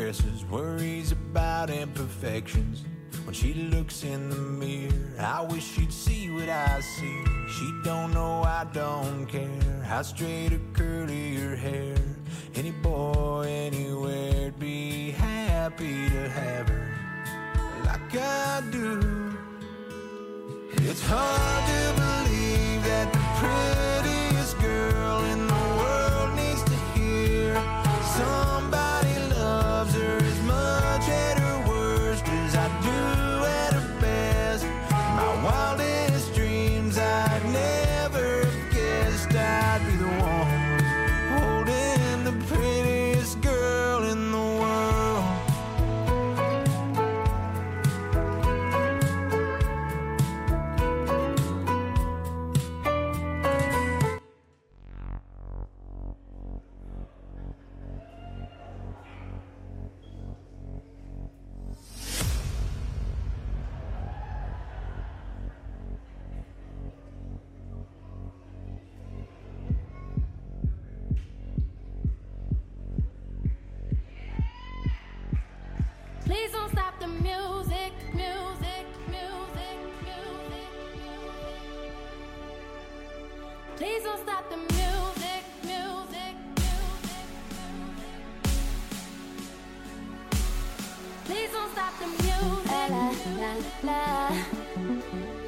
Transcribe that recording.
stresses, worries about imperfections. When she looks in the mirror, I wish she'd see what I see. She don't know I don't care how straight or curly her hair. Any boy anywhere'd be happy to have her like I do. It's hard to believe that the prettiest girl in the world needs to hear somebody loves her as much at her worst as I do at her best. My wildest dreams, I'd never have guessed I'd be the one holding the prettiest girl in the world. Please don't stop the music, music, music, music, music. Please don't stop the music, music, music, music. Please don't stop the music. La la la la